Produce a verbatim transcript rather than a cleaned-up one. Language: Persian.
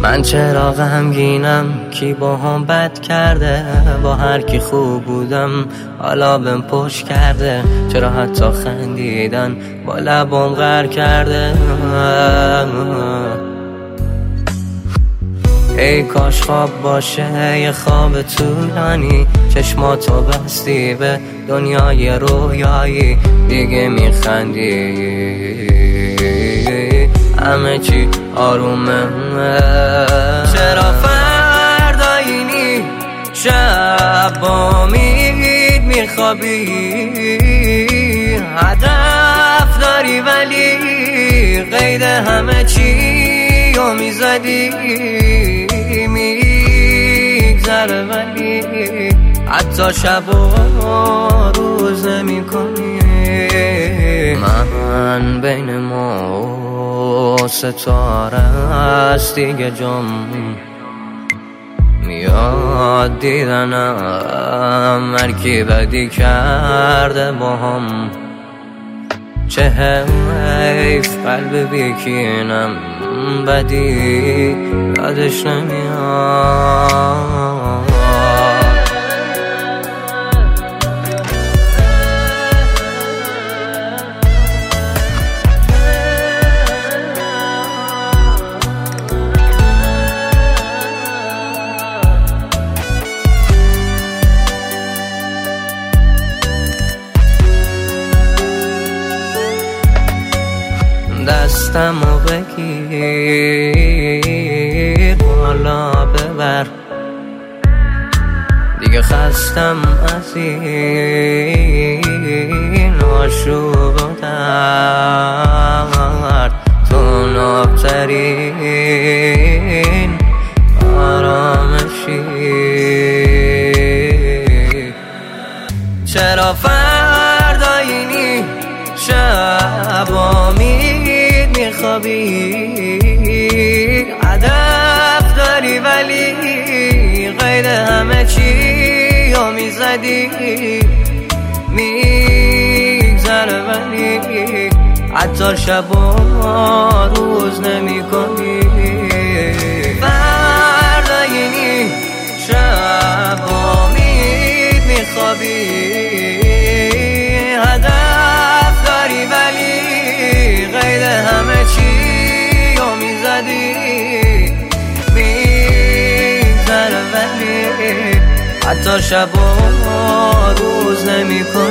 من چرا غمگینم؟ کی با هم بد کرده؟ با هر کی خوب بودم حالا بهم پشت کرده. چرا حتی خندیدن با لبام غر کرده؟ ای کاش خواب باشه یه خواب طولانی، چشماتو بستی به دنیای رویایی، دیگه میخندی همه چی آرومه. چرا فردایینی شب با امید میخوابی؟ هدف داری ولی قید همه چی رو میزدی، میگذره ولی حتی شب و روز نمی کنی. من بین ما ستاره است دیگه جام میاد دیدنم، هر کی بدی کرده با هم. چه حیف قلب بیکینم بدی یادش نمیاد. دستمو بگیر بالا ببر، دیگه خستم از این آشوب و درد. تو نابترین آرامشی، چرا فردایینی شب امید میخوابی؟ هدف داری ولی قید همه چی رو میزدی، میگذره ولی حتی شب و روز نمی کنی. فردایینی شب امید میخوابی، هدف داری ولی قید همه چی رو میزدی، میگذره ولی حتی شب و روز نمی کنی.